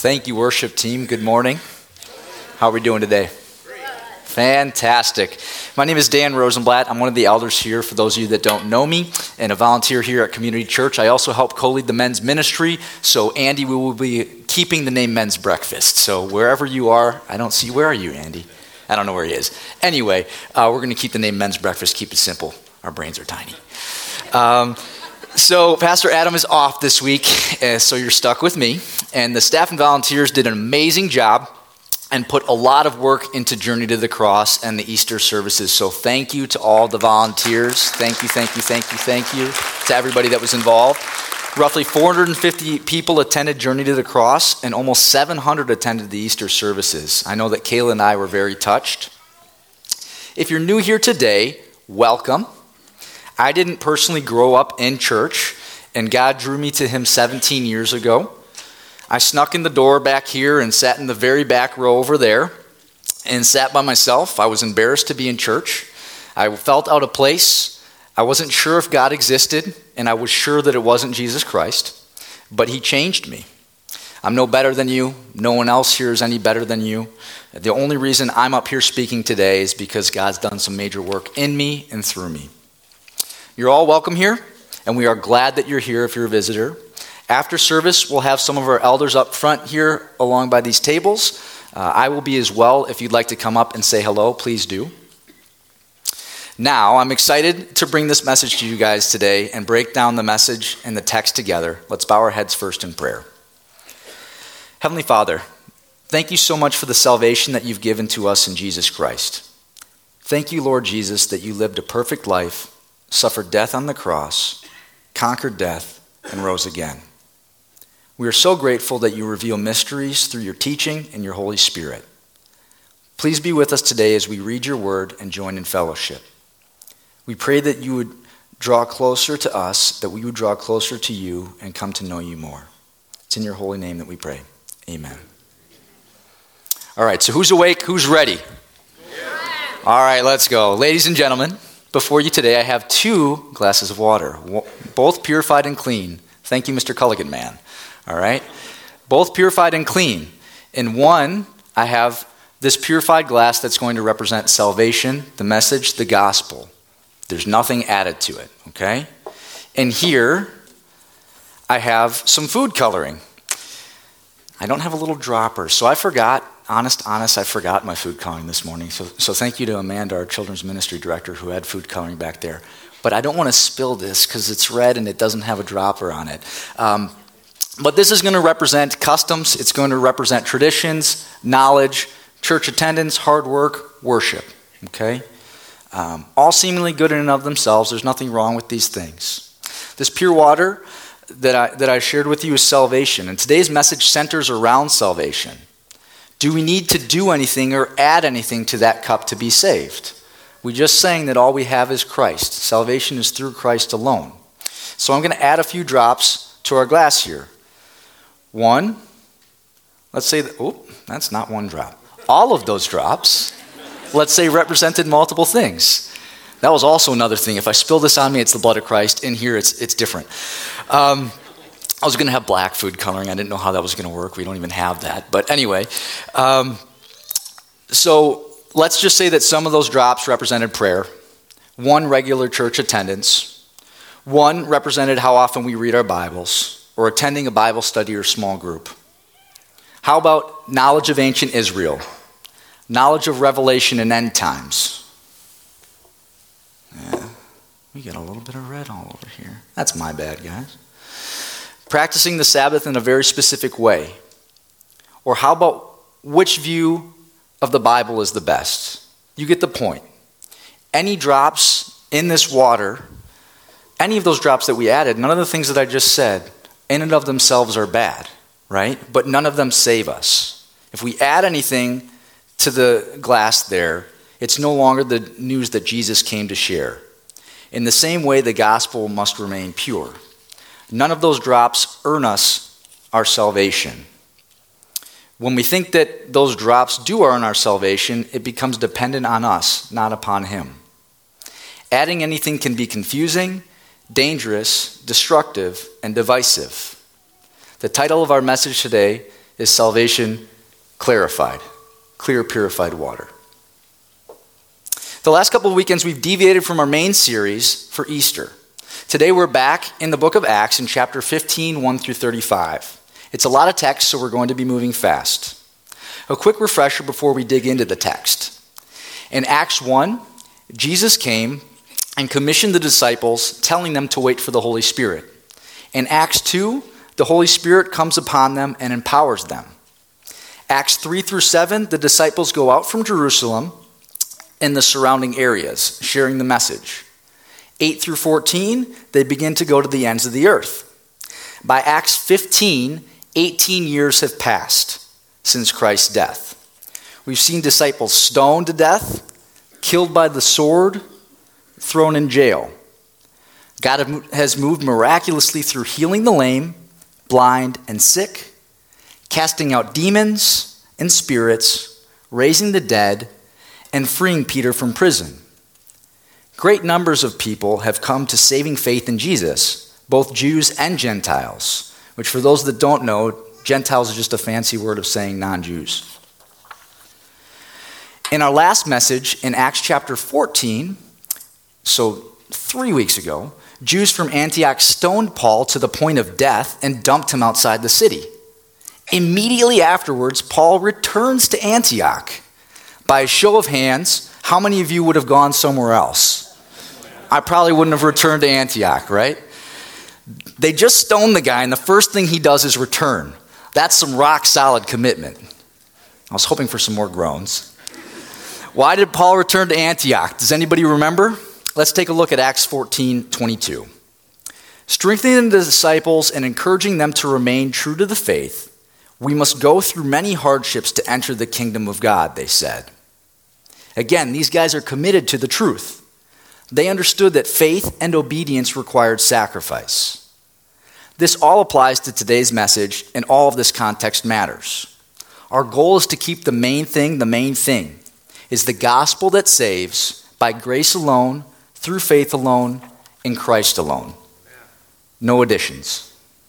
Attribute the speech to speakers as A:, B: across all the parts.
A: Thank you, worship team. Good morning. How are we doing today? Fantastic. My name is Dan Rosenblatt. I'm one of the elders here, for those of you that don't know me, and a volunteer here at Community Church. I also help co-lead the men's ministry. So, Andy, we will be keeping the name Men's Breakfast. So, wherever you are, where are you, Andy? I don't know where he is. Anyway, we're going to keep the name Men's Breakfast, keep it simple. Our brains are tiny. So Pastor Adam is off this week, so you're stuck with me. And the staff and volunteers did an amazing job and put a lot of work into Journey to the Cross and the Easter services. So thank you to all the volunteers. Thank you to everybody that was involved. Roughly 450 people attended Journey to the Cross, and almost 700 attended the Easter services. I know that Kayla and I were very touched. If you're new here today, welcome. I didn't personally grow up in church, and God drew me to Him 17 years ago. I snuck in the door back here and sat in the very back row over there and sat by myself. I was embarrassed to be in church. I felt out of place. I wasn't sure if God existed, and I was sure that it wasn't Jesus Christ, but He changed me. I'm no better than you. No one else here is any better than you. The only reason I'm up here speaking today is because God's done some major work in me and through me. You're all welcome here, and we are glad that you're here if you're a visitor. After service, we'll have some of our elders up front here along by these tables. I will be as well. If you'd like to come up and say hello, please do. Now, I'm excited to bring this message to you guys today and break down the message and the text together. Let's bow our heads first in prayer. Heavenly Father, thank you so much for the salvation that you've given to us in Jesus Christ. Thank you, Lord Jesus, that you lived a perfect life, suffered death on the cross, conquered death, and rose again. We are so grateful that you reveal mysteries through your teaching and your Holy Spirit. Please be with us today as we read your word and join in fellowship. We pray that you would draw closer to us, that we would draw closer to you and come to know you more. It's in your holy name that we pray. Amen. All right, so who's awake? Who's ready? Yeah. All right, let's go. Ladies and gentlemen, before you today, I have 2 glasses of water, both purified and clean. Thank you, Mr. Culligan man. All right? Both purified and clean. In one, I have this purified glass that's going to represent salvation, the message, the gospel. There's nothing added to it, okay? And here, I have some food coloring. I don't have a little dropper, so I forgot. Honest, I forgot my food coloring this morning. So thank you to Amanda, our children's ministry director, who had food coloring back there. But I don't want to spill this because it's red and it doesn't have a dropper on it. But this is going to represent customs. It's going to represent traditions, knowledge, church attendance, hard work, worship. Okay? All seemingly good in and of themselves. There's nothing wrong with these things. This pure water that I shared with you is salvation. And today's message centers around salvation. Do we need to do anything or add anything to that cup to be saved? We just sang that all we have is Christ. Salvation is through Christ alone. So I'm going to add a few drops to our glass here. 1, let's say, that's not 1 drop. All of those drops, let's say, represented multiple things. That was also another thing. If I spill this on me, it's the blood of Christ. In here, it's different. I was going to have black food coloring. I didn't know how that was going to work. We don't even have that. But anyway, so let's just say that some of those drops represented prayer. 1, regular church attendance. 1 represented how often we read our Bibles or attending a Bible study or small group. How about knowledge of ancient Israel? Knowledge of Revelation and end times. Yeah, we got a little bit of red all over here. That's my bad, guys. Practicing the Sabbath in a very specific way. Or how about which view of the Bible is the best? You get the point. Any drops in this water, any of those drops that we added, none of the things that I just said, in and of themselves are bad, right? But none of them save us. If we add anything to the glass there, it's no longer the news that Jesus came to share. In the same way, the gospel must remain pure. None of those drops earn us our salvation. When we think that those drops do earn our salvation, it becomes dependent on us, not upon Him. Adding anything can be confusing, dangerous, destructive, and divisive. The title of our message today is salvation clarified, clear, purified water. The last couple of weekends, we've deviated from our main series for Easter. Today, we're back in the book of Acts in chapter 15, 1 through 35. It's a lot of text, so we're going to be moving fast. A quick refresher before we dig into the text. In Acts 1, Jesus came and commissioned the disciples, telling them to wait for the Holy Spirit. In Acts 2, the Holy Spirit comes upon them and empowers them. Acts 3 through 7, the disciples go out from Jerusalem and the surrounding areas, sharing the message. 8 through 14, they begin to go to the ends of the earth. By Acts 15, 18 years have passed since Christ's death. We've seen disciples stoned to death, killed by the sword, thrown in jail. God has moved miraculously through healing the lame, blind, and sick, casting out demons and spirits, raising the dead, and freeing Peter from prison. Great numbers of people have come to saving faith in Jesus, both Jews and Gentiles, which for those that don't know, Gentiles is just a fancy word of saying non-Jews. In our last message in Acts chapter 14, so 3 weeks ago, Jews from Antioch stoned Paul to the point of death and dumped him outside the city. Immediately afterwards, Paul returns to Antioch. By a show of hands, how many of you would have gone somewhere else? I probably wouldn't have returned to Antioch, right? They just stoned the guy, and the first thing he does is return. That's some rock-solid commitment. I was hoping for some more groans. Why did Paul return to Antioch? Does anybody remember? Let's take a look at Acts 14:22. Strengthening the disciples and encouraging them to remain true to the faith, we must go through many hardships to enter the kingdom of God, they said. Again, these guys are committed to the truth. They understood that faith and obedience required sacrifice. This all applies to today's message, and all of this context matters. Our goal is to keep the main thing, is the gospel that saves by grace alone, through faith alone, in Christ alone. No additions.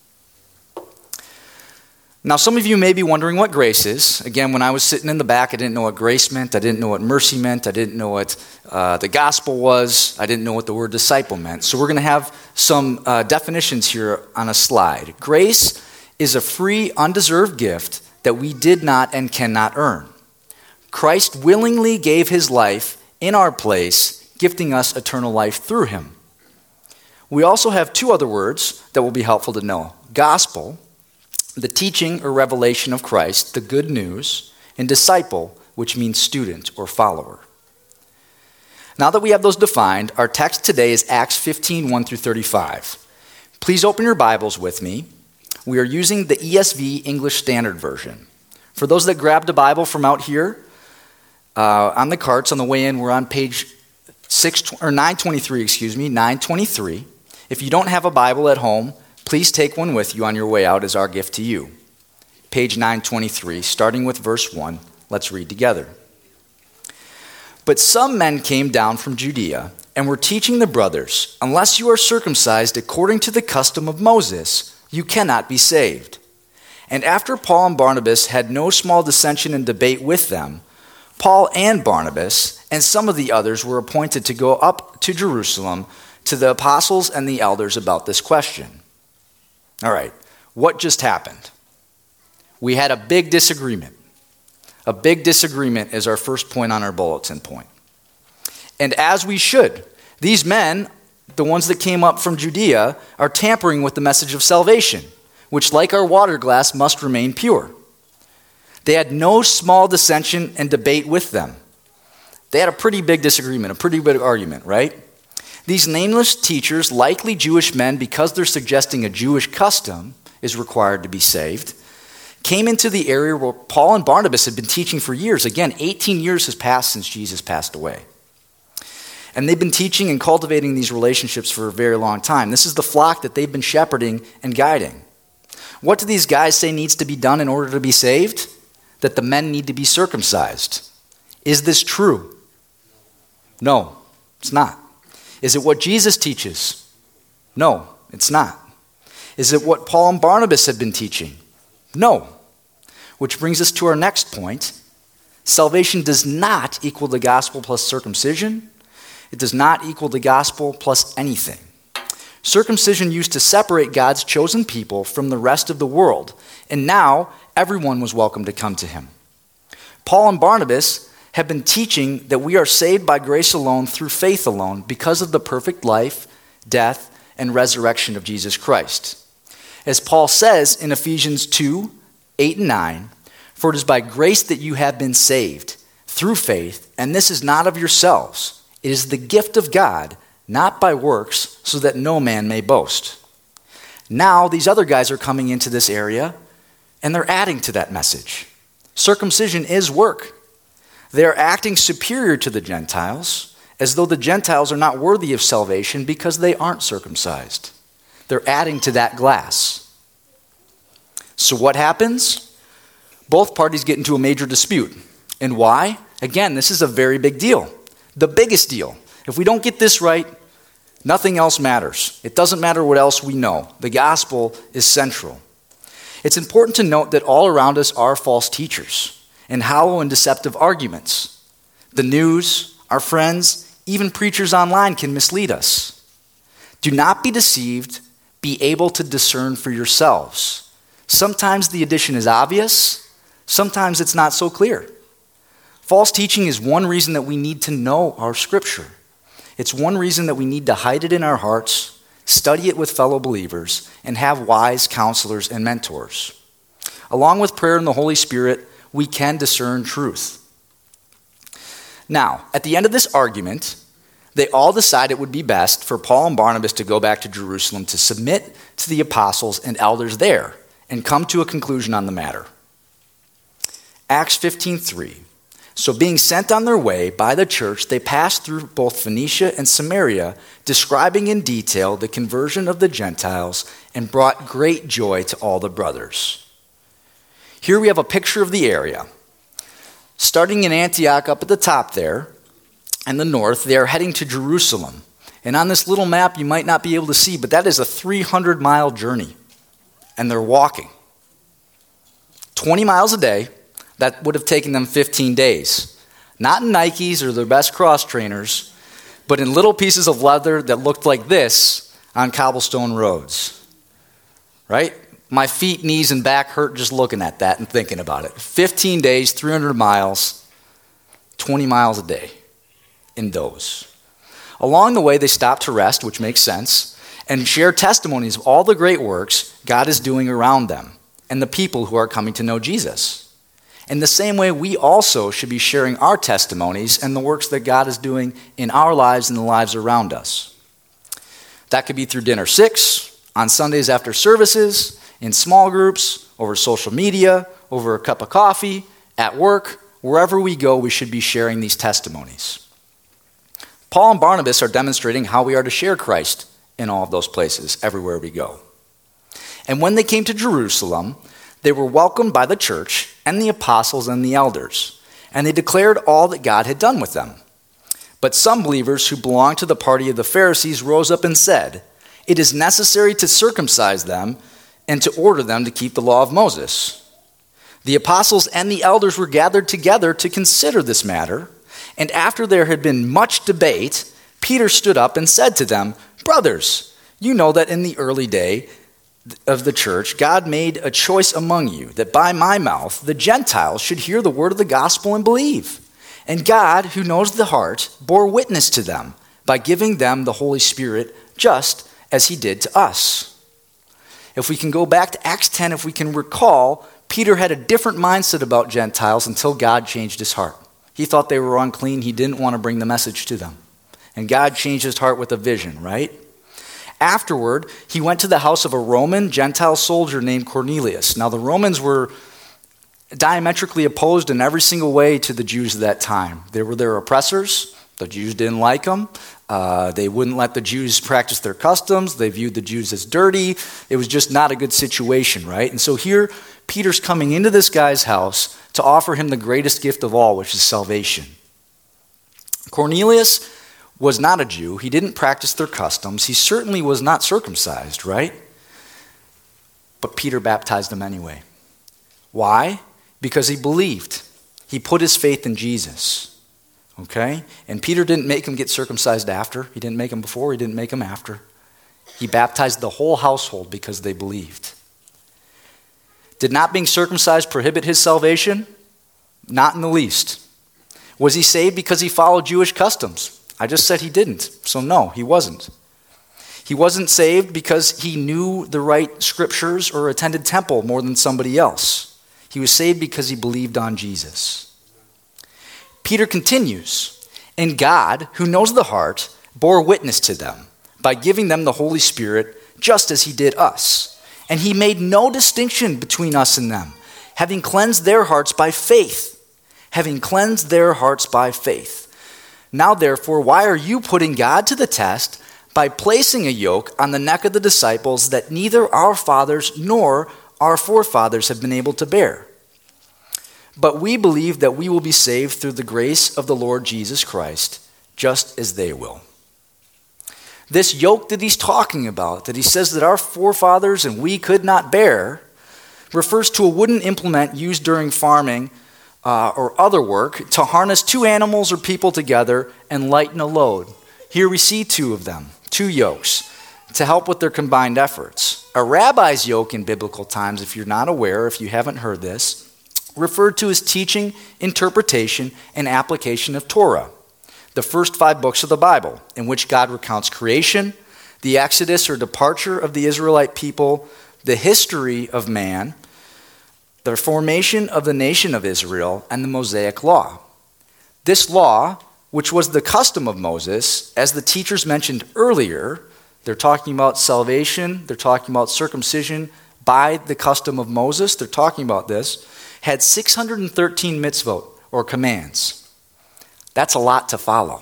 A: Now, some of you may be wondering what grace is. Again, when I was sitting in the back, I didn't know what grace meant. I didn't know what mercy meant. I didn't know what the gospel was. I didn't know what the word disciple meant. So we're going to have some definitions here on a slide. Grace is a free, undeserved gift that we did not and cannot earn. Christ willingly gave his life in our place, gifting us eternal life through him. We also have two other words that will be helpful to know. Gospel, the teaching or revelation of Christ, the good news, and disciple, which means student or follower. Now that we have those defined, our text today is Acts 15, 1 through 35. Please open your Bibles with me. We are using the ESV English Standard Version. For those that grabbed a Bible from out here, on the carts on the way in, we're on page 923. If you don't have a Bible at home, please take one with you on your way out as our gift to you. Page 923, starting with verse 1. Let's read together. But some men came down from Judea and were teaching the brothers, unless you are circumcised according to the custom of Moses, you cannot be saved. And after Paul and Barnabas had no small dissension and debate with them, Paul and Barnabas and some of the others were appointed to go up to Jerusalem to the apostles and the elders about this question. All right, what just happened? We had a big disagreement. A big disagreement is our first point on our bulletin point. And as we should, these men, the ones that came up from Judea, are tampering with the message of salvation, which, like our water glass, must remain pure. They had no small dissension and debate with them. They had a pretty big disagreement, a pretty big argument, right? These nameless teachers, likely Jewish men, because they're suggesting a Jewish custom is required to be saved, came into the area where Paul and Barnabas had been teaching for years. Again, 18 years has passed since Jesus passed away. And they've been teaching and cultivating these relationships for a very long time. This is the flock that they've been shepherding and guiding. What do these guys say needs to be done in order to be saved? That the men need to be circumcised. Is this true? No, it's not. Is it what Jesus teaches? No, it's not. Is it what Paul and Barnabas have been teaching? No. Which brings us to our next point. Salvation does not equal the gospel plus circumcision. It does not equal the gospel plus anything. Circumcision used to separate God's chosen people from the rest of the world, and now everyone was welcome to come to him. Paul and Barnabas have been teaching that we are saved by grace alone through faith alone because of the perfect life, death, and resurrection of Jesus Christ. As Paul says in Ephesians 2, 8 and 9, "For it is by grace that you have been saved, through faith, and this is not of yourselves. It is the gift of God, not by works, so that no man may boast." Now these other guys are coming into this area, and they're adding to that message. Circumcision is work. They are acting superior to the Gentiles, as though the Gentiles are not worthy of salvation because they aren't circumcised. They're adding to that glass. So what happens? Both parties get into a major dispute. And why? Again, this is a very big deal. The biggest deal. If we don't get this right, nothing else matters. It doesn't matter what else we know. The gospel is central. It's important to note that all around us are false teachers and hollow and deceptive arguments. The news, our friends, even preachers online can mislead us. Do not be deceived. Be able to discern for yourselves. Sometimes the addition is obvious. Sometimes it's not so clear. False teaching is one reason that we need to know our scripture. It's one reason that we need to hide it in our hearts, study it with fellow believers, and have wise counselors and mentors. Along with prayer and the Holy Spirit, we can discern truth. Now, at the end of this argument, they all decide it would be best for Paul and Barnabas to go back to Jerusalem to submit to the apostles and elders there and come to a conclusion on the matter. Acts 15:3. "So being sent on their way by the church, they passed through both Phoenicia and Samaria, describing in detail the conversion of the Gentiles, and brought great joy to all the brothers." Here we have a picture of the area. Starting in Antioch up at the top there, and the north, they are heading to Jerusalem. And on this little map, you might not be able to see, but that is a 300-mile journey. And they're walking. 20 miles a day. That would have taken them 15 days. Not in Nikes or their best cross trainers, but in little pieces of leather that looked like this on cobblestone roads. Right? My feet, knees, and back hurt just looking at that and thinking about it. 15 days, 300 miles, 20 miles a day in those. Along the way, they stop to rest, which makes sense, and share testimonies of all the great works God is doing around them and the people who are coming to know Jesus. In the same way, we also should be sharing our testimonies and the works that God is doing in our lives and the lives around us. That could be through dinner 6, on Sundays after services, in small groups, over social media, over a cup of coffee, at work. Wherever we go, we should be sharing these testimonies. Paul and Barnabas are demonstrating how we are to share Christ in all of those places, everywhere we go. And when they came to Jerusalem, they were welcomed by the church and the apostles and the elders, and they declared all that God had done with them. But some believers who belonged to the party of the Pharisees rose up and said, "It is necessary to circumcise them and to order them to keep the law of Moses." The apostles and the elders were gathered together to consider this matter, and after there had been much debate, Peter stood up and said to them, "Brothers, you know that in the early day of the church, God made a choice among you that by my mouth the Gentiles should hear the word of the gospel and believe. And God, who knows the heart, bore witness to them by giving them the Holy Spirit just as he did to us." If we can go back to Acts 10, if we can recall, Peter had a different mindset about Gentiles until God changed his heart. He thought they were unclean. He didn't want to bring the message to them. And God changed his heart with a vision, right? Afterward, he went to the house of a Roman Gentile soldier named Cornelius. Now, the Romans were diametrically opposed in every single way to the Jews of that time. They were their oppressors. The Jews didn't like them. They wouldn't let the Jews practice their customs. They viewed the Jews as dirty. It was just not a good situation, right? And so here, Peter's coming into this guy's house to offer him the greatest gift of all, which is salvation. Cornelius was not a Jew. He didn't practice their customs. He certainly was not circumcised, right? But Peter baptized him anyway. Why? because he believed. He put his faith in Jesus. Okay? And Peter didn't make him get circumcised after. He didn't make him before. He didn't make him after. He baptized the whole household because they believed. Did not being circumcised prohibit his salvation? Not in the least. Was he saved because he followed Jewish customs? I just said he didn't. So no, he wasn't. He wasn't saved because he knew the right scriptures or attended temple more than somebody else. He was saved because he believed on Jesus. Peter continues, and God, who knows the heart, bore witness to them by giving them the Holy Spirit just as he did us. And he made no distinction between us and them, having cleansed their hearts by faith. Having cleansed their hearts by faith. Now therefore, why are you putting God to the test by placing a yoke on the neck of the disciples that neither our fathers nor our forefathers have been able to bear? But we believe that we will be saved through the grace of the Lord Jesus Christ, just as they will. This yoke that he's talking about, that he says that our forefathers and we could not bear, refers to a wooden implement used during farming or other work to harness two animals or people together and lighten a load. Here we see two of them, two yokes, to help with their combined efforts. A rabbi's yoke in biblical times, if you're not aware, if you haven't heard this, referred to as teaching, interpretation, and application of Torah, the first 5 books of the Bible, in which God recounts creation, the exodus or departure of the Israelite people, the history of man, the formation of the nation of Israel, and the Mosaic law. This law, which was the custom of Moses, as the teachers mentioned earlier, they're talking about salvation, they're talking about circumcision by the custom of Moses, they're talking about this, had 613 mitzvot, or commands. That's a lot to follow.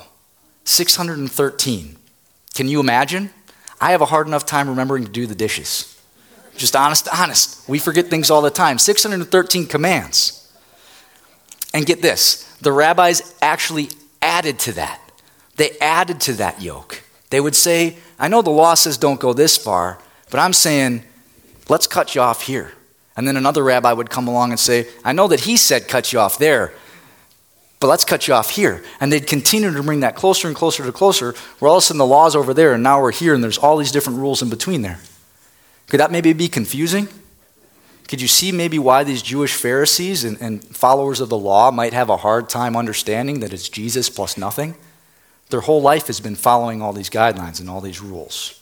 A: 613. Can you imagine? I have a hard enough time remembering to do the dishes. Just honest. We forget things all the time. 613 commands. And get this, the rabbis actually added to that. They added to that yoke. They would say, I know the law says don't go this far, but I'm saying, let's cut you off here. And then another rabbi would come along and say, I know that he said cut you off there, but let's cut you off here. And they'd continue to bring that closer and closer to closer, where all of a sudden the law's over there, and now we're here, and there's all these different rules in between there. Could that maybe be confusing? Could you see maybe why these Jewish Pharisees and followers of the law might have a hard time understanding that it's Jesus plus nothing? Their whole life has been following all these guidelines and all these rules.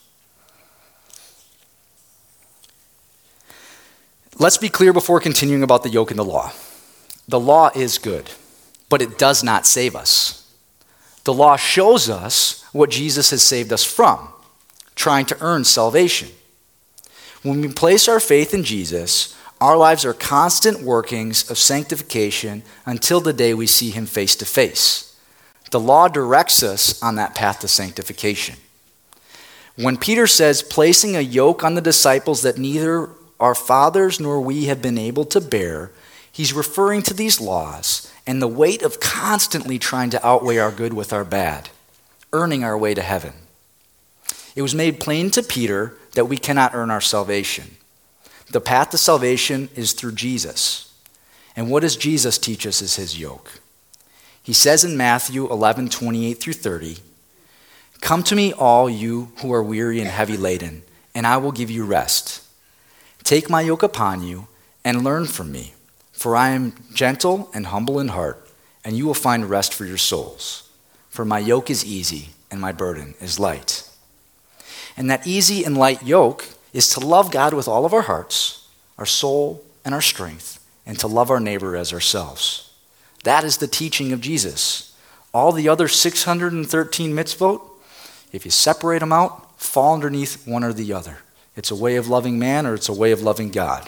A: Let's be clear before continuing about the yoke and the law. The law is good, but it does not save us. The law shows us what Jesus has saved us from, trying to earn salvation. When we place our faith in Jesus, our lives are constant workings of sanctification until the day we see him face to face. The law directs us on that path to sanctification. When Peter says, placing a yoke on the disciples that neither our fathers nor we have been able to bear, he's referring to these laws and the weight of constantly trying to outweigh our good with our bad, earning our way to heaven. It was made plain to Peter that we cannot earn our salvation. The path to salvation is through Jesus. And what does Jesus teach us is his yoke? He says in Matthew 11:28 through 30, "Come to me, all you who are weary and heavy laden, and I will give you rest. Take my yoke upon you and learn from me, for I am gentle and humble in heart, and you will find rest for your souls. For my yoke is easy and my burden is light." And that easy and light yoke is to love God with all of our hearts, our soul, and our strength, and to love our neighbor as ourselves. That is the teaching of Jesus. All the other 613 mitzvot, if you separate them out, fall underneath one or the other. It's a way of loving man or it's a way of loving God.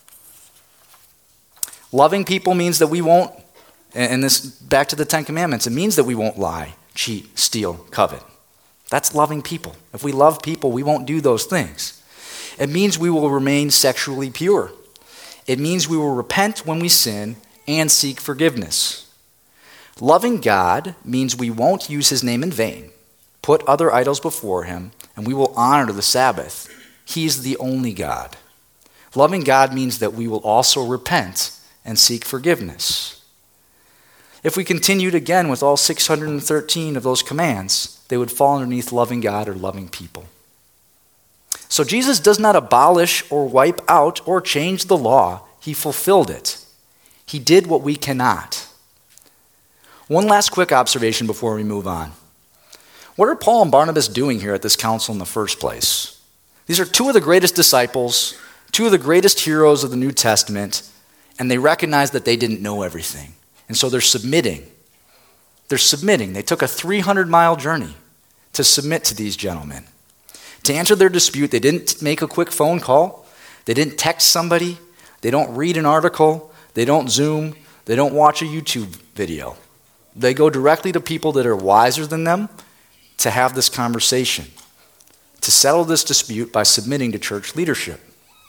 A: Loving people means that we won't, and this back to the 10 Commandments, it means that we won't lie, cheat, steal, covet. That's loving people. If we love people, we won't do those things. It means we will remain sexually pure. It means we will repent when we sin and seek forgiveness. Loving God means we won't use his name in vain, put other idols before him, and we will honor the Sabbath. He is the only God. Loving God means that we will also repent and seek forgiveness. If we continued again with all 613 of those commands, they would fall underneath loving God or loving people. So Jesus does not abolish or wipe out or change the law. He fulfilled it. He did what we cannot. One last quick observation before we move on. What are Paul and Barnabas doing here at this council in the first place? These are two of the greatest disciples, two of the greatest heroes of the New Testament, and they recognize that they didn't know everything. And so they're submitting. They're submitting. They took a 300-mile journey to submit to these gentlemen. To answer their dispute, they didn't make a quick phone call. They didn't text somebody. They don't read an article. They don't Zoom. They don't watch a YouTube video. They go directly to people that are wiser than them to have this conversation, to settle this dispute by submitting to church leadership.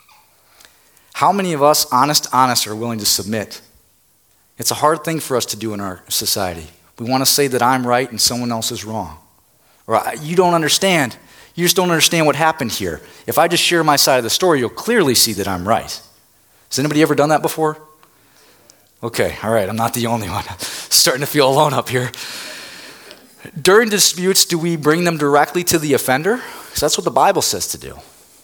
A: How many of us, honest, are willing to submit? It's a hard thing for us to do in our society. We want to say that I'm right and someone else is wrong. Or you don't understand. You just don't understand what happened here. If I just share my side of the story, you'll clearly see that I'm right. Has anybody ever done that before? Okay, all right, I'm not the only one. Starting to feel alone up here. During disputes, do we bring them directly to the offender? Because that's what the Bible says to do.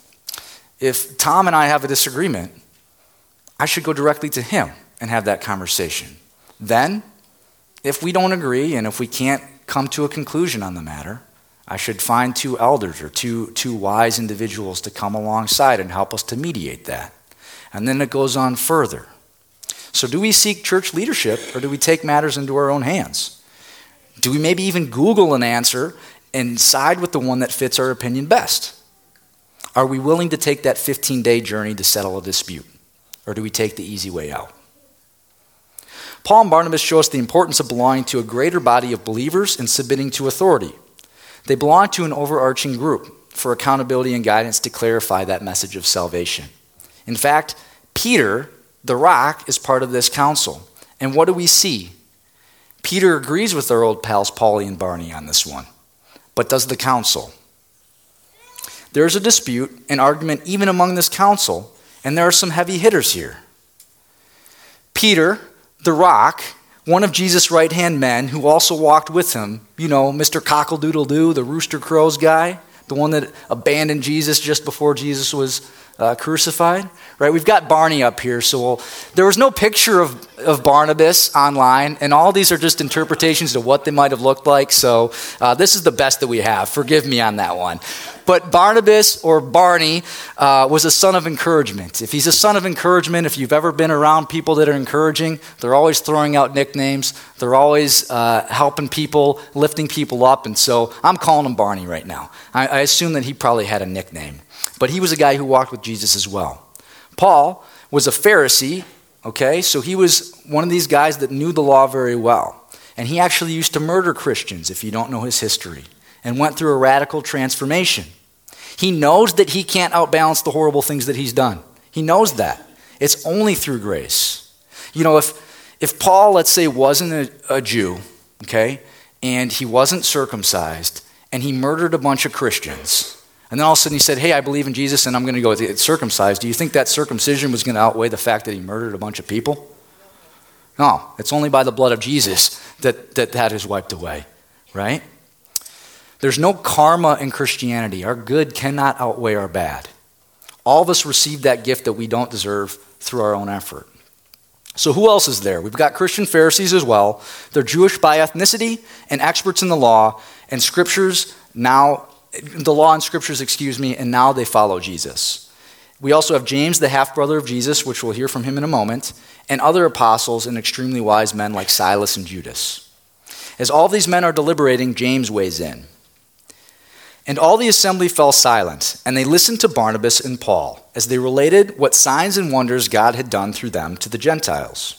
A: If Tom and I have a disagreement, I should go directly to him and have that conversation. Then, if we don't agree and if we can't come to a conclusion on the matter, I should find two elders or two wise individuals to come alongside and help us to mediate that. And then it goes on further. So do we seek church leadership or do we take matters into our own hands? Do we maybe even Google an answer and side with the one that fits our opinion best? Are we willing to take that 15-day journey to settle a dispute? Or do we take the easy way out? Paul and Barnabas show us the importance of belonging to a greater body of believers and submitting to authority. They belong to an overarching group for accountability and guidance to clarify that message of salvation. In fact, Peter, the rock, is part of this council. And what do we see? Peter agrees with our old pals Paulie and Barney on this one. But does the council? There's a dispute, an argument even among this council, and there are some heavy hitters here. Peter, the rock, one of Jesus' right-hand men who also walked with him, you know, Mr. Cockle-Doodle-Doo, the Rooster Crows guy, the one that abandoned Jesus just before Jesus was crucified, right? We've got Barney up here, so there was no picture of Barnabas online, and all these are just interpretations of what they might have looked like, so this is the best that we have. Forgive me on that one. But Barnabas, or Barney, was a son of encouragement. If he's a son of encouragement, if you've ever been around people that are encouraging, they're always throwing out nicknames. They're always helping people, lifting people up. And so I'm calling him Barney right now. I assume that he probably had a nickname. But he was a guy who walked with Jesus as well. Paul was a Pharisee, okay? So he was one of these guys that knew the law very well. And he actually used to murder Christians, if you don't know his history, and went through a radical transformation. He knows that he can't outbalance the horrible things that he's done. He knows that. It's only through grace. You know, if Paul, let's say, wasn't a Jew, okay, and he wasn't circumcised, and he murdered a bunch of Christians, and then all of a sudden he said, hey, I believe in Jesus, and I'm going to go get circumcised, do you think that circumcision was going to outweigh the fact that he murdered a bunch of people? No, it's only by the blood of Jesus that is wiped away, right? There's no karma in Christianity. Our good cannot outweigh our bad. All of us receive that gift that we don't deserve through our own effort. So who else is there? We've got Christian Pharisees as well. They're Jewish by ethnicity and experts in the law and scriptures now, the law and scriptures, and now they follow Jesus. We also have James, the half-brother of Jesus, which we'll hear from him in a moment, and other apostles and extremely wise men like Silas and Judas. As all of these men are deliberating, James weighs in. And all the assembly fell silent, and they listened to Barnabas and Paul as they related what signs and wonders God had done through them to the Gentiles.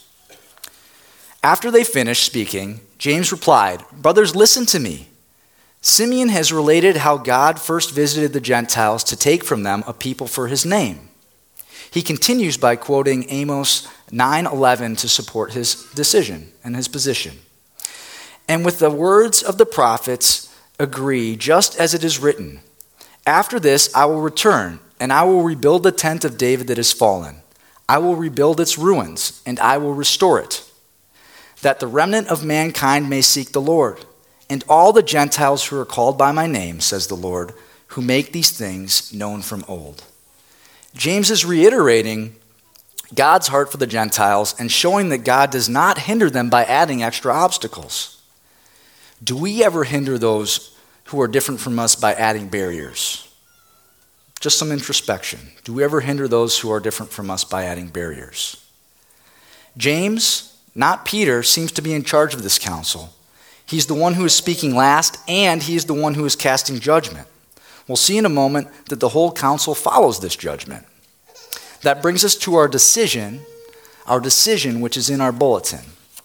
A: After they finished speaking, James replied, brothers, listen to me. Simeon has related how God first visited the Gentiles to take from them a people for his name. He continues by quoting Amos 9:11 to support his decision and his position. And with the words of the prophets agree, just as it is written, after this I will return, and I will rebuild the tent of David that has fallen. I will rebuild its ruins, and I will restore it, that the remnant of mankind may seek the Lord, and all the Gentiles who are called by my name, says the Lord, who make these things known from old. James is reiterating God's heart for the Gentiles and showing that God does not hinder them by adding extra obstacles. Do we ever hinder those who are different from us by adding barriers? Just some introspection. Do we ever hinder those who are different from us by adding barriers? James, not Peter, seems to be in charge of this council. He's the one who is speaking last, and he is the one who is casting judgment. We'll see in a moment that the whole council follows this judgment. That brings us to our decision which is in our bulletin.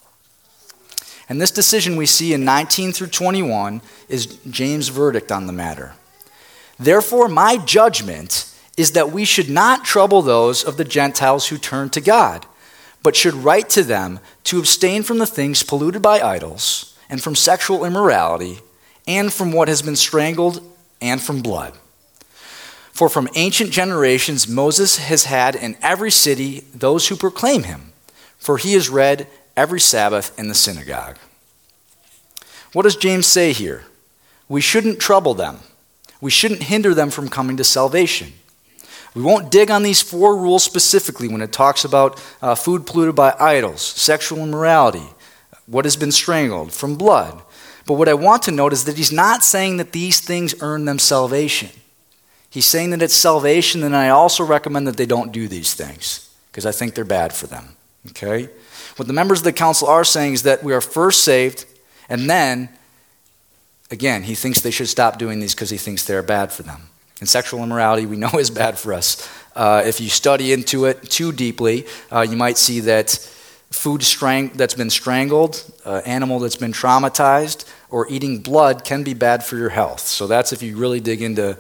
A: And this decision we see in 19 through 21 is James' verdict on the matter. Therefore, my judgment is that we should not trouble those of the Gentiles who turn to God, but should write to them to abstain from the things polluted by idols, and from sexual immorality, and from what has been strangled, and from blood. For from ancient generations Moses has had in every city those who proclaim him, for he is read every Sabbath in the synagogue. What does James say here? We shouldn't trouble them. We shouldn't hinder them from coming to salvation. We won't dig on these 4 rules specifically when it talks about food polluted by idols, sexual immorality, what has been strangled, from blood. But what I want to note is that he's not saying that these things earn them salvation. He's saying that it's salvation, and I also recommend that they don't do these things, because I think they're bad for them. Okay? What the members of the council are saying is that we are first saved, and then, again, he thinks they should stop doing these because he thinks they're bad for them. And sexual immorality we know is bad for us. If you study into it too deeply, you might see that food that's been strangled, animal that's been traumatized, or eating blood can be bad for your health. So that's if you really dig into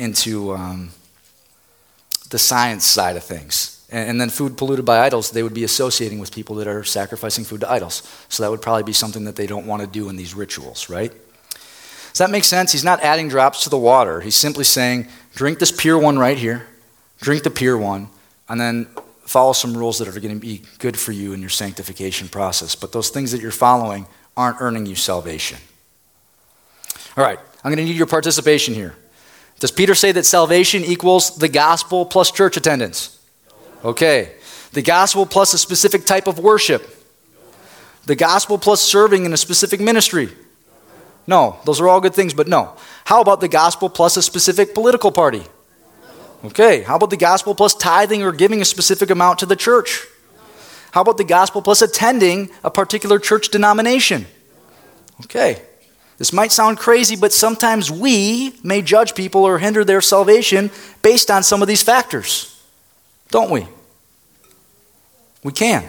A: the science side of things. And then food polluted by idols, they would be associating with people that are sacrificing food to idols. So that would probably be something that they don't want to do in these rituals, right? Does that make sense? He's not adding drops to the water. He's simply saying, drink this pure one right here, drink the pure one, and then follow some rules that are going to be good for you in your sanctification process. But those things that you're following aren't earning you salvation. All right, I'm going to need your participation here. Does Peter say that salvation equals the gospel plus church attendance? Okay. The gospel plus a specific type of worship? The gospel plus serving in a specific ministry? No. Those are all good things, but no. How about the gospel plus a specific political party? Okay. How about the gospel plus tithing or giving a specific amount to the church? How about the gospel plus attending a particular church denomination? Okay. This might sound crazy, but sometimes we may judge people or hinder their salvation based on some of these factors. Don't we? We can.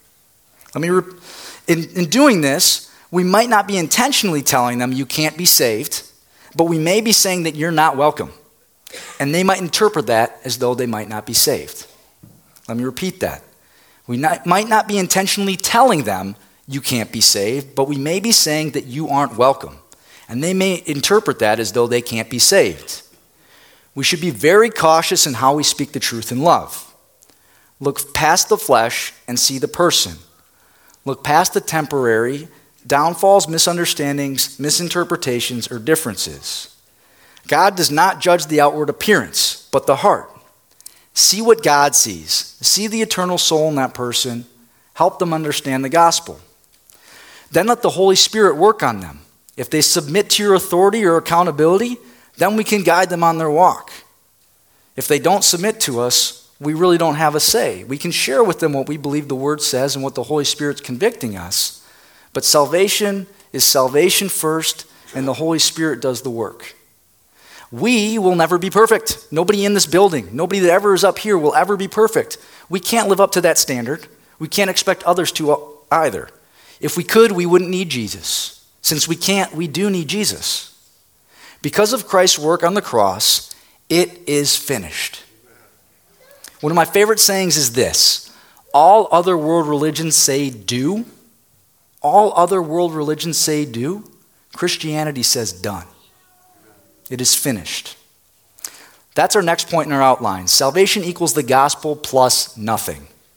A: In doing this, we might not be intentionally telling them you can't be saved, but we may be saying that you're not welcome. And they might interpret that as though they might not be saved. Let me repeat that. We might not be intentionally telling them you can't be saved, but we may be saying that you aren't welcome. And they may interpret that as though they can't be saved. We should be very cautious in how we speak the truth in love. Look past the flesh and see the person. Look past the temporary downfalls, misunderstandings, misinterpretations, or differences. God does not judge the outward appearance, but the heart. See what God sees. See the eternal soul in that person. Help them understand the gospel. Then let the Holy Spirit work on them. If they submit to your authority or accountability, then we can guide them on their walk. If they don't submit to us, we really don't have a say. We can share with them what we believe the Word says and what the Holy Spirit's convicting us. But salvation is salvation first, and the Holy Spirit does the work. We will never be perfect. Nobody in this building, nobody that ever is up here will ever be perfect. We can't live up to that standard. We can't expect others to either. If we could, we wouldn't need Jesus. Since we can't, we do need Jesus. Because of Christ's work on the cross, it is finished. One of my favorite sayings is this: all other world religions say do. All other world religions say do. Christianity says done. It is finished. That's our next point in our outline. Salvation equals the gospel plus nothing.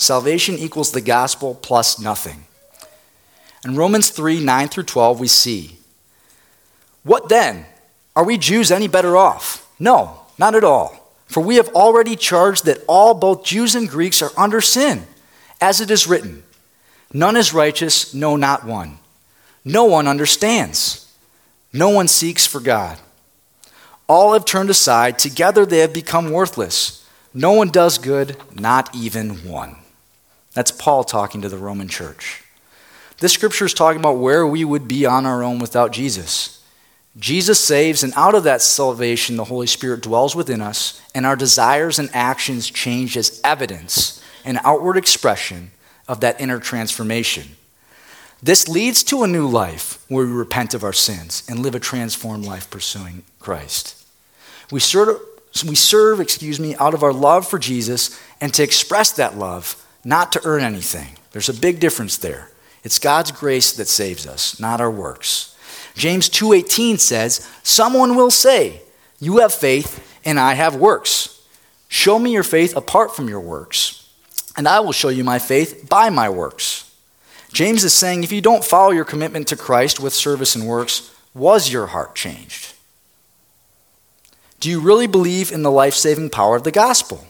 A: Salvation equals the gospel plus nothing. In Romans 3, 9 through 12, we see, what then? Are we Jews any better off? No, not at all. For we have already charged that all, both Jews and Greeks, are under sin. As it is written, none is righteous, no, not one. No one understands. No one seeks for God. All have turned aside. Together they have become worthless. No one does good, not even one. That's Paul talking to the Roman church. This scripture is talking about where we would be on our own without Jesus. Jesus saves, and out of that salvation, the Holy Spirit dwells within us, and our desires and actions change as evidence, an outward expression of that inner transformation. This leads to a new life where we repent of our sins and live a transformed life pursuing Christ. We serve out of our love for Jesus and to express that love, not to earn anything. There's a big difference there. It's God's grace that saves us, not our works. James 2:18 says, someone will say, you have faith and I have works. Show me your faith apart from your works, and I will show you my faith by my works. James is saying, if you don't follow your commitment to Christ with service and works, was your heart changed? Do you really believe in the life-saving power of the gospel?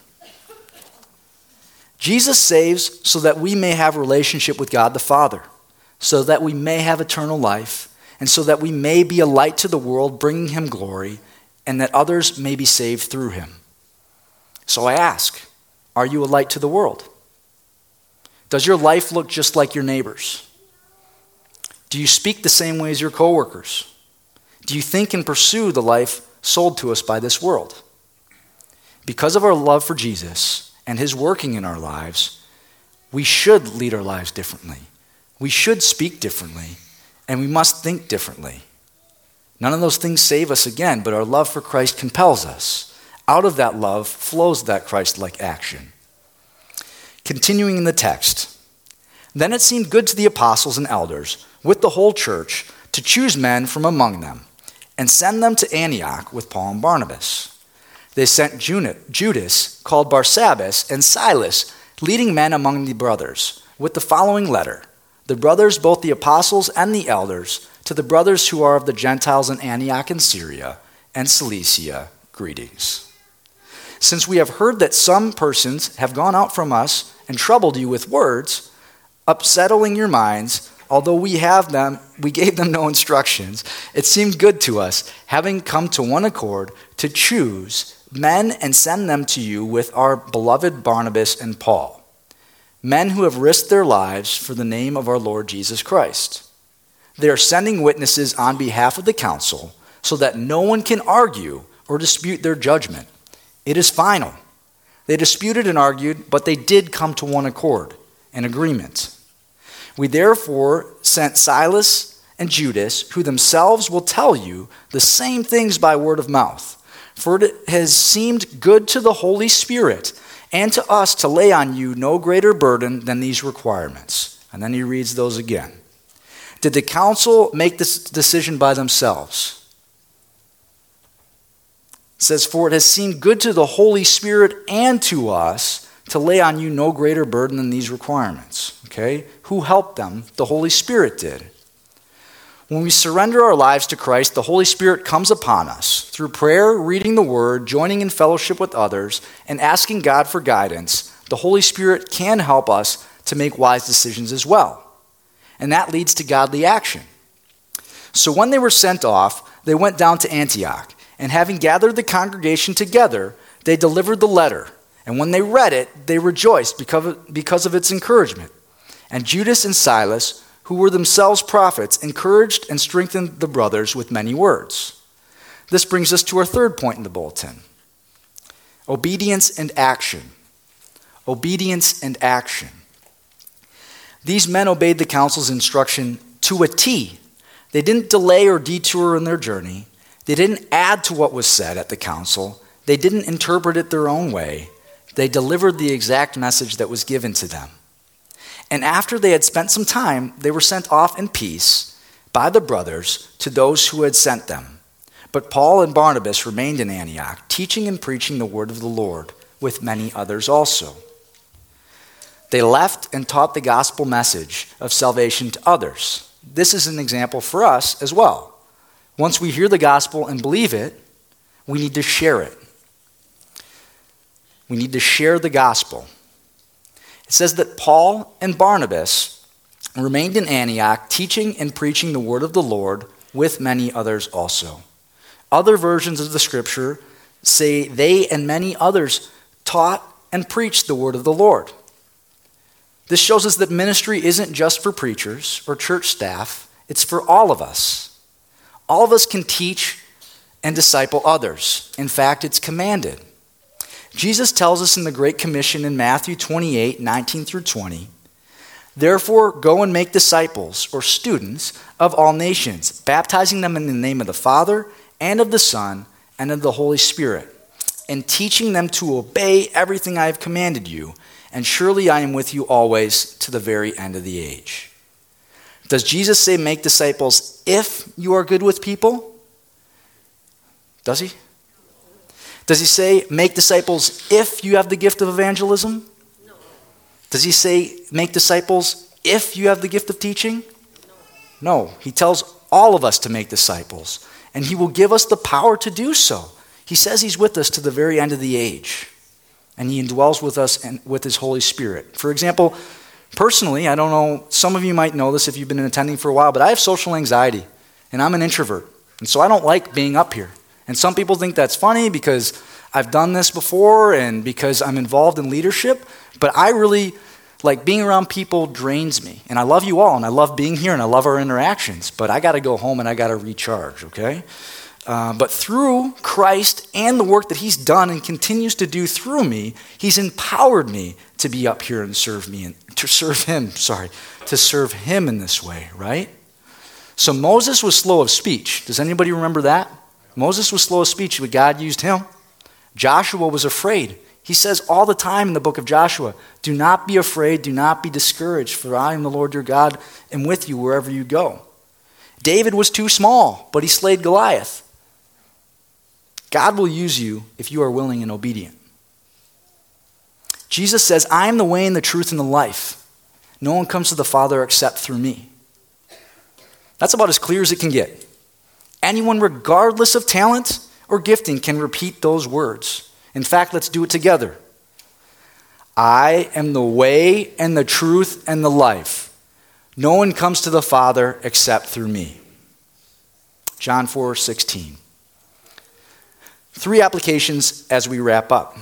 A: Jesus saves so that we may have a relationship with God the Father, so that we may have eternal life, and so that we may be a light to the world, bringing him glory, and that others may be saved through him. So I ask, are you a light to the world? Does your life look just like your neighbor's? Do you speak the same way as your coworkers? Do you think and pursue the life sold to us by this world? Because of our love for Jesus and his working in our lives, we should lead our lives differently. We should speak differently, and we must think differently. None of those things save us again, but our love for Christ compels us. Out of that love flows that Christ-like action. Continuing in the text, then it seemed good to the apostles and elders with the whole church to choose men from among them and send them to Antioch with Paul and Barnabas. They sent Judas, called Barsabbas, and Silas, leading men among the brothers, with the following letter. The brothers, both the apostles and the elders, to the brothers who are of the Gentiles in Antioch and Syria and Cilicia, greetings. Since we have heard that some persons have gone out from us and troubled you with words, upsetting your minds, although we gave them no instructions, it seemed good to us, having come to one accord, to choose men and send them to you with our beloved Barnabas and Paul, men who have risked their lives for the name of our Lord Jesus Christ. They are sending witnesses on behalf of the council so that no one can argue or dispute their judgment. It is final. They disputed and argued, but they did come to one accord, an agreement. We therefore sent Silas and Judas, who themselves will tell you the same things by word of mouth. For it has seemed good to the Holy Spirit and to us to lay on you no greater burden than these requirements. And then he reads those again. Did the council make this decision by themselves? It says, for it has seemed good to the Holy Spirit and to us to lay on you no greater burden than these requirements. Okay? Who helped them? The Holy Spirit did. When we surrender our lives to Christ, the Holy Spirit comes upon us through prayer, reading the Word, joining in fellowship with others, and asking God for guidance. The Holy Spirit can help us to make wise decisions as well. And that leads to godly action. So when they were sent off, they went down to Antioch, and having gathered the congregation together, they delivered the letter. And when they read it, they rejoiced because of its encouragement. And Judas and Silas, who were themselves prophets, encouraged and strengthened the brothers with many words. This brings us to our third point in the bulletin. Obedience and action. Obedience and action. These men obeyed the council's instruction to a T. They didn't delay or detour in their journey. They didn't add to what was said at the council. They didn't interpret it their own way. They delivered the exact message that was given to them. And after they had spent some time, they were sent off in peace by the brothers to those who had sent them. But Paul and Barnabas remained in Antioch, teaching and preaching the word of the Lord, with many others also. They left and taught the gospel message of salvation to others. This is an example for us as well. Once we hear the gospel and believe it, we need to share it. We need to share the gospel. It says that Paul and Barnabas remained in Antioch, teaching and preaching the word of the Lord with many others also. Other versions of the scripture say they and many others taught and preached the word of the Lord. This shows us that ministry isn't just for preachers or church staff, it's for all of us. All of us can teach and disciple others. In fact, it's commanded. Jesus tells us in the Great Commission in Matthew 28, 19 through 20, "Therefore, go and make disciples," or students, "of all nations, baptizing them in the name of the Father and of the Son and of the Holy Spirit, and teaching them to obey everything I have commanded you. And surely I am with you always to the very end of the age." Does Jesus say make disciples if you are good with people? Does he? Does he say make disciples if you have the gift of evangelism?
B: No.
A: Does he say make disciples if you have the gift of teaching? No. He tells all of us to make disciples, and he will give us the power to do so. He says he's with us to the very end of the age, and he indwells with us and with his Holy Spirit. For example, personally, I don't know, some of you might know this if you've been attending for a while, but I have social anxiety, and I'm an introvert, and so I don't like being up here. And some people think that's funny because I've done this before and because I'm involved in leadership, but I really, like, being around people drains me. And I love you all, and I love being here, and I love our interactions, but I got to go home and I got to recharge, okay? But through Christ and the work that he's done and continues to do through me, he's empowered me to be up here and serve him in this way, right? So Moses was slow of speech. Does anybody remember that? Moses was slow of speech, but God used him. Joshua was afraid. He says all the time in the book of Joshua, "Do not be afraid, do not be discouraged, for I am the Lord your God, and with you wherever you go." David was too small, but he slayed Goliath. God will use you if you are willing and obedient. Jesus says, "I am the way and the truth and the life. No one comes to the Father except through me." That's about as clear as it can get. Anyone, regardless of talent or gifting, can repeat those words. In fact, let's do it together. "I am the way and the truth and the life. No one comes to the Father except through me." John 4:16. 3 applications as we wrap up.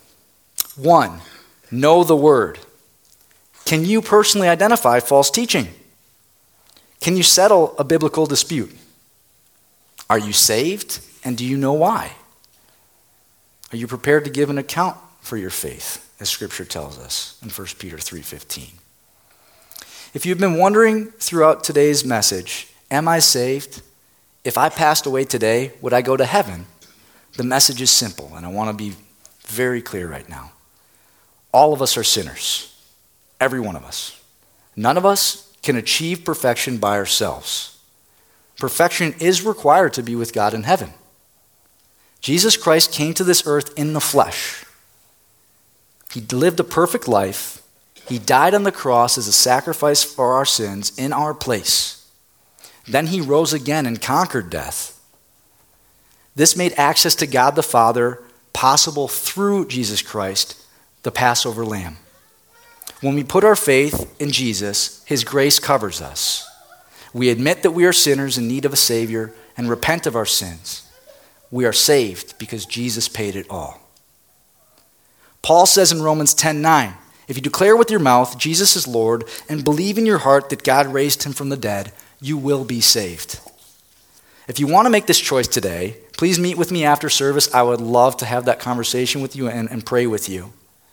A: 1, know the word. Can you personally identify false teaching? Can you settle a biblical dispute? Are you saved, and do you know why? Are you prepared to give an account for your faith, as Scripture tells us in 1 Peter 3:15? If you've been wondering throughout today's message, am I saved? If I passed away today, would I go to heaven? The message is simple, and I want to be very clear right now. All of us are sinners. Every one of us. None of us can achieve perfection by ourselves. Perfection is required to be with God in heaven. Jesus Christ came to this earth in the flesh. He lived a perfect life. He died on the cross as a sacrifice for our sins in our place. Then he rose again and conquered death. This made access to God the Father possible through Jesus Christ, the Passover Lamb. When we put our faith in Jesus, his grace covers us. We admit that we are sinners in need of a Savior and repent of our sins. We are saved because Jesus paid it all. Paul says in Romans 10:9, "If you declare with your mouth Jesus is Lord and believe in your heart that God raised him from the dead, you will be saved." If you want to make this choice today, please meet with me after service. I would love to have that conversation with you and pray with you.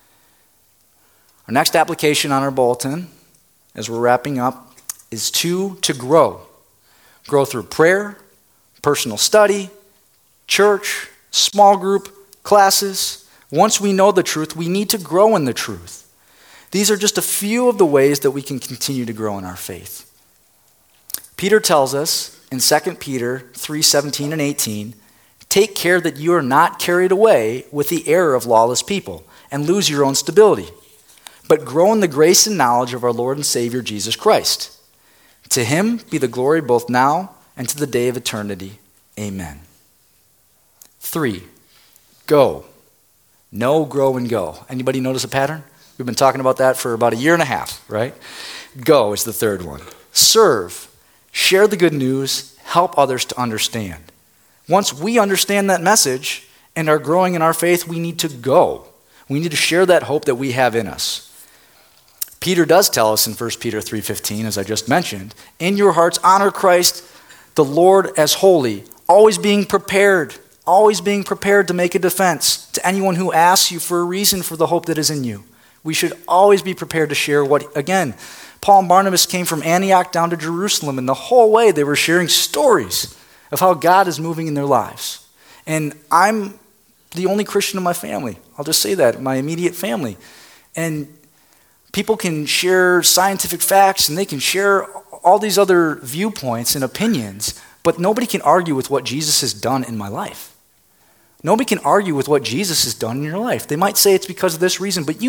A: Our next application on our bulletin, as we're wrapping up, is to grow. Grow through prayer, personal study, church, small group, classes. Once we know the truth, we need to grow in the truth. These are just a few of the ways that we can continue to grow in our faith. Peter tells us in 2 Peter 3:17 and 18, "Take care that you are not carried away with the error of lawless people and lose your own stability, but grow in the grace and knowledge of our Lord and Savior Jesus Christ. To him be the glory both now and to the day of eternity. Amen. 3, go. Know, grow, and go. Anybody notice a pattern? We've been talking about that for about a year and a half, right? Go is the third one. Serve. Share the good news. Help others to understand. Once we understand that message and are growing in our faith, we need to go. We need to share that hope that we have in us. Peter does tell us in 1 Peter 3:15, as I just mentioned, in your hearts honor Christ the Lord as holy, always being prepared to make a defense to anyone who asks you for a reason for the hope that is in you. We should always be prepared to share what, again, Paul and Barnabas came from Antioch down to Jerusalem, and the whole way they were sharing stories of how God is moving in their lives. And I'm the only Christian in my family. I'll just say that, my immediate family. And people can share scientific facts and they can share all these other viewpoints and opinions, but nobody can argue with what Jesus has done in my life. Nobody can argue with what Jesus has done in your life. They might say it's because of this reason, but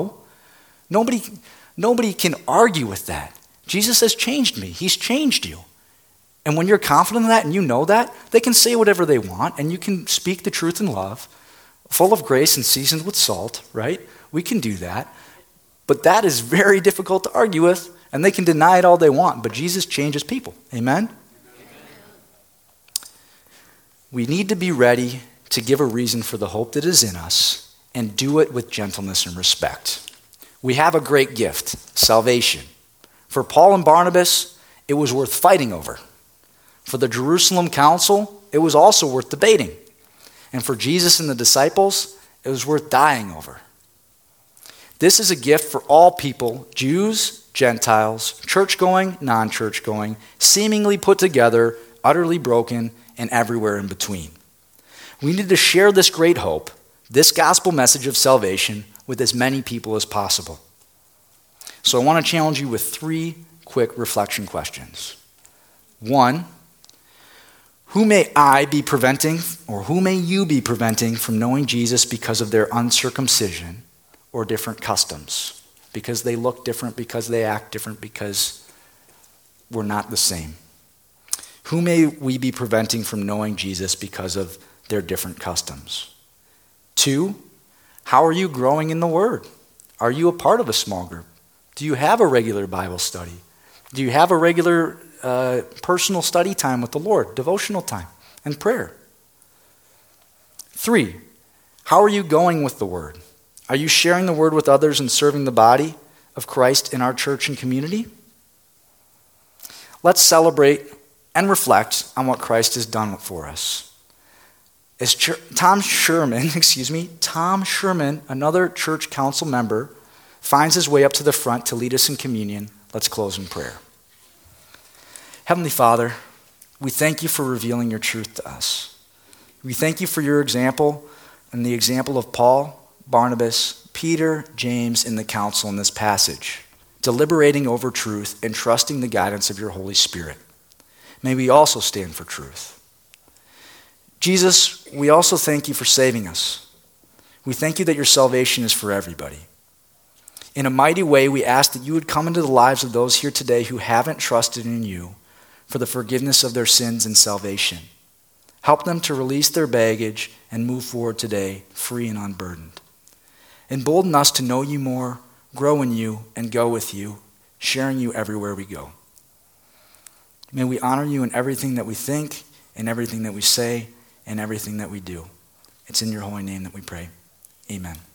A: nobody can argue with that. Jesus has changed me. He's changed you. And when you're confident in that and you know that, they can say whatever they want and you can speak the truth in love, full of grace and seasoned with salt, right? We can do that. But that is very difficult to argue with, and they can deny it all they want, but Jesus changes people. Amen? We need to be ready to give a reason for the hope that is in us and do it with gentleness and respect. We have a great gift, salvation. For Paul and Barnabas, it was worth fighting over. For the Jerusalem council, it was also worth debating. And for Jesus and the disciples, it was worth dying over. This is a gift for all people, Jews, Gentiles, church-going, non-church-going, seemingly put together, utterly broken, and everywhere in between. We need to share this great hope, this gospel message of salvation, with as many people as possible. So I want to challenge you with 3 quick reflection questions. 1, who may I be preventing, or who may you be preventing from knowing Jesus because of their uncircumcision or different customs? Because they look different, because they act different, because we're not the same. Who may we be preventing from knowing Jesus because of their different customs? 2, how are you growing in the Word? Are you a part of a small group? Do you have a regular Bible study? Do you have a regular personal study time with the Lord, devotional time, and prayer? 3, how are you going with the Word? Are you sharing the Word with others and serving the body of Christ in our church and community? Let's celebrate and reflect on what Christ has done for us. As Tom Sherman, another church council member, finds his way up to the front to lead us in communion, let's close in prayer. Heavenly Father, we thank you for revealing your truth to us. We thank you for your example and the example of Paul, Barnabas, Peter, James, and the council in this passage, deliberating over truth and trusting the guidance of your Holy Spirit. May we also stand for truth. Jesus, we also thank you for saving us. We thank you that your salvation is for everybody. In a mighty way, we ask that you would come into the lives of those here today who haven't trusted in you for the forgiveness of their sins and salvation. Help them to release their baggage and move forward today free and unburdened. Embolden us to know you more, grow in you, and go with you, sharing you everywhere we go. May we honor you in everything that we think, in everything that we say, and everything that we do. It's in your holy name that we pray. Amen.